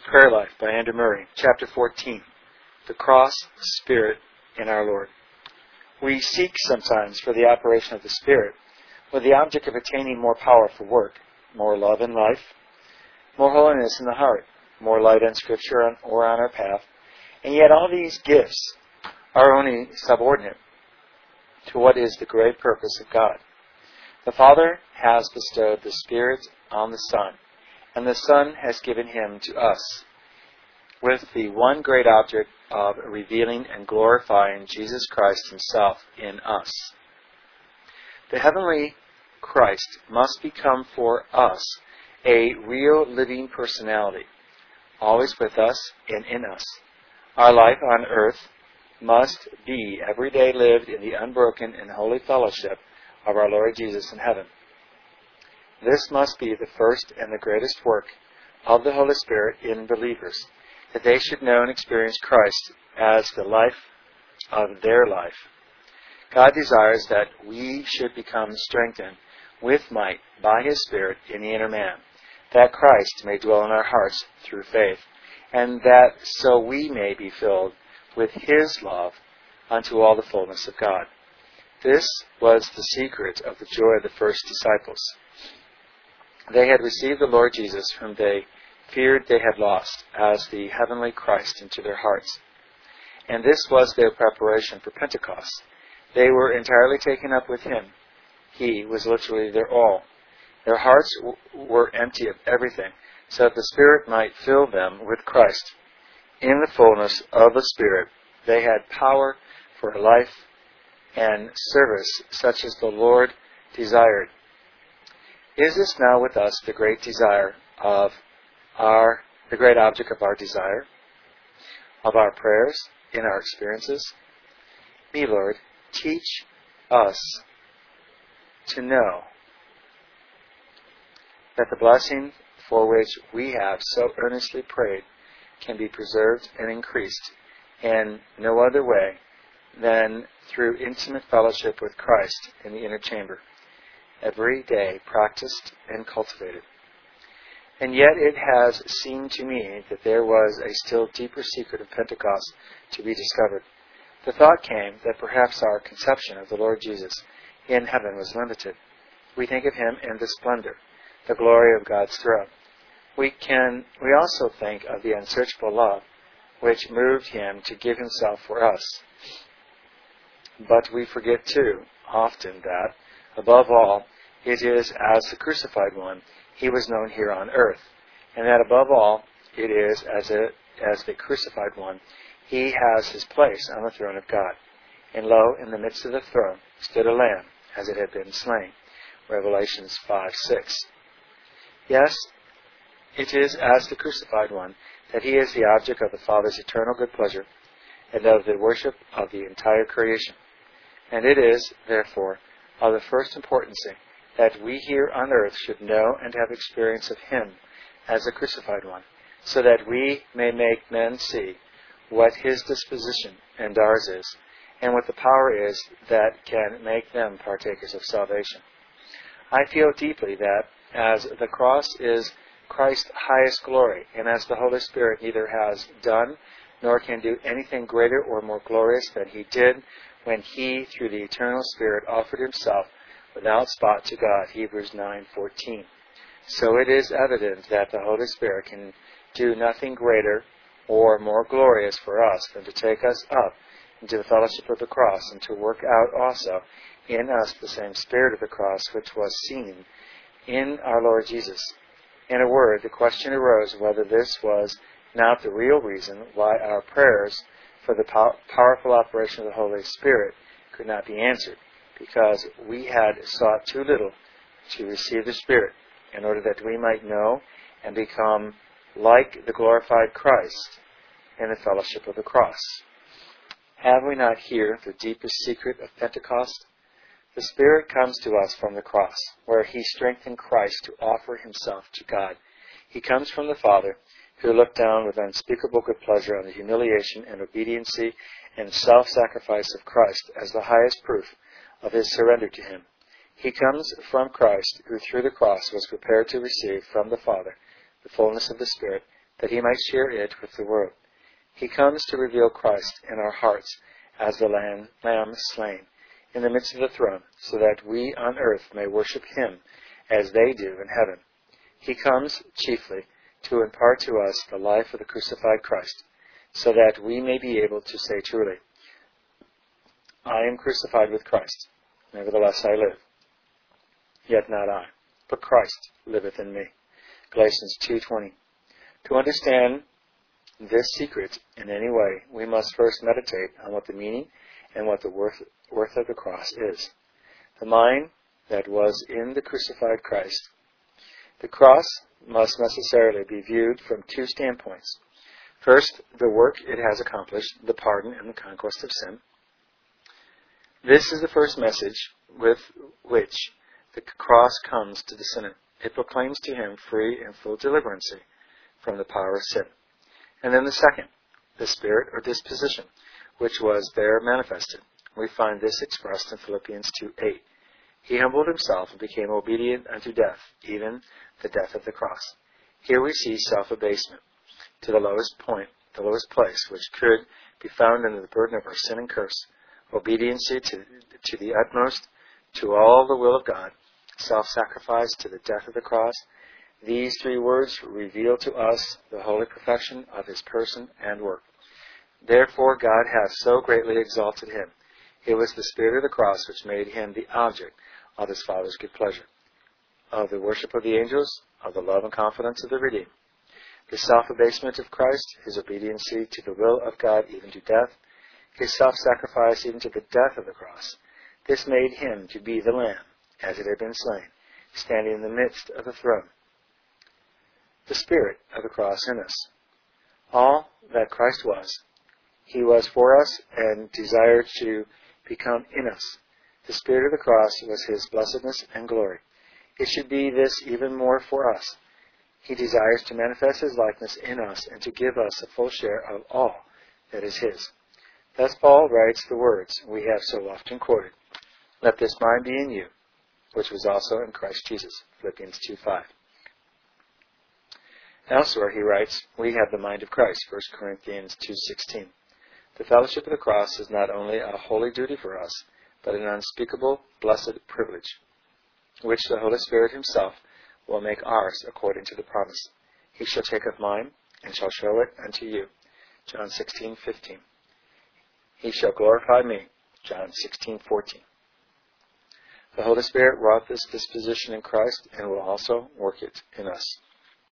Prayer Life by Andrew Murray, Chapter 14, The Cross, Spirit, and Our Lord. We seek sometimes for the operation of the Spirit with the object of attaining more power for work, more love in life, more holiness in the heart, more light on Scripture or on our path, and yet all these gifts are only subordinate to what is the great purpose of God. The Father has bestowed the Spirit on the Son, and the Son has given Him to us, with the one great object of revealing and glorifying Jesus Christ Himself in us. The heavenly Christ must become for us a real living personality, always with us and in us. Our life on earth must be every day lived in the unbroken and holy fellowship of our Lord Jesus in heaven. This must be the first and the greatest work of the Holy Spirit in believers, that they should know and experience Christ as the life of their life. God desires that we should become strengthened with might by His Spirit in the inner man, that Christ may dwell in our hearts through faith, and that so we may be filled with His love unto all the fullness of God. This was the secret of the joy of the first disciples. They had received the Lord Jesus, whom they feared they had lost, as the heavenly Christ into their hearts. And this was their preparation for Pentecost. They were entirely taken up with Him. He was literally their all. Their hearts were empty of everything, so that the Spirit might fill them with Christ. In the fullness of the Spirit, they had power for a life and service such as the Lord desired. Is this now with us the great desire of the great object of our desire, of our prayers, in our experiences? Me, Lord, teach us to know that the blessing for which we have so earnestly prayed can be preserved and increased in no other way than through intimate fellowship with Christ in the inner chamber, every day practiced and cultivated. And yet it has seemed to me that there was a still deeper secret of Pentecost to be discovered. The thought came that perhaps our conception of the Lord Jesus in heaven was limited. We think of Him in the splendor, the glory of God's throne. We also think of the unsearchable love which moved Him to give Himself for us. But we forget too often that, above all, it is as the crucified one He was known here on earth, and that above all, it is as the crucified one He has His place on the throne of God. And lo, in the midst of the throne stood a lamb, as it had been slain. Revelations 5:6. Yes, it is as the crucified one that He is the object of the Father's eternal good pleasure and of the worship of the entire creation. And it is, therefore, of the first importance that we here on earth should know and have experience of Him as the crucified one, so that we may make men see what His disposition and ours is, and what the power is that can make them partakers of salvation. I feel deeply that as the cross is Christ's highest glory, and as the Holy Spirit neither has done nor can do anything greater or more glorious than He did when He, through the eternal Spirit, offered Himself without spot to God, Hebrews 9:14. So it is evident that the Holy Spirit can do nothing greater or more glorious for us than to take us up into the fellowship of the cross and to work out also in us the same Spirit of the cross which was seen in our Lord Jesus. In a word, the question arose whether this was not the real reason why our prayers for the powerful operation of the Holy Spirit could not be answered, because we had sought too little to receive the Spirit in order that we might know and become like the glorified Christ in the fellowship of the cross. Have we not here the deepest secret of Pentecost? The Spirit comes to us from the cross, where He strengthened Christ to offer Himself to God. He comes from the Father, who looked down with unspeakable good pleasure on the humiliation and obediency and self-sacrifice of Christ as the highest proof of His surrender to Him. He comes from Christ, who through the cross was prepared to receive from the Father the fullness of the Spirit, that he might share it with the world. He comes to reveal Christ in our hearts as the Lamb slain in the midst of the throne, so that we on earth may worship him as they do in heaven. He comes chiefly to impart to us the life of the crucified Christ, so that we may be able to say truly, I am crucified with Christ, nevertheless I live. Yet not I, but Christ liveth in me. Galatians 2:20. To understand this secret in any way, we must first meditate on what the meaning and what the worth of the cross is. The mind that was in the crucified Christ. The cross must necessarily be viewed from two standpoints. First, the work it has accomplished, the pardon and the conquest of sin. This is the first message with which the cross comes to the sinner. It proclaims to him free and full deliverance from the power of sin. And then the second, the spirit or disposition, which was there manifested. We find this expressed in Philippians 2:8. He humbled himself and became obedient unto death, even the death of the cross. Here we see self-abasement to the lowest point, the lowest place, which could be found under the burden of our sin and curse. Obedience to the utmost, to all the will of God, self-sacrifice to the death of the cross. These three words reveal to us the holy perfection of his person and work. Therefore God hath so greatly exalted him. It was the spirit of the cross which made him the object of his Father's good pleasure, of the worship of the angels, of the love and confidence of the redeemed. The self-abasement of Christ, his obedience to the will of God even to death, his self-sacrifice even to the death of the cross. This made him to be the Lamb, as it had been slain, standing in the midst of the throne. The spirit of the cross in us. All that Christ was, he was for us and desired to become in us. The spirit of the cross was his blessedness and glory. It should be this even more for us. He desires to manifest his likeness in us and to give us a full share of all that is his. Thus Paul writes the words we have so often quoted, Let this mind be in you, which was also in Christ Jesus. Philippians 2:5. Elsewhere he writes, we have the mind of Christ. 1 Corinthians 2:16. The fellowship of the cross is not only a holy duty for us, but an unspeakable, blessed privilege, which the Holy Spirit himself will make ours according to the promise. He shall take up mine, and shall show it unto you. John 16:15. He shall glorify me. John 16:14. The Holy Spirit wrought this disposition in Christ and will also work it in us.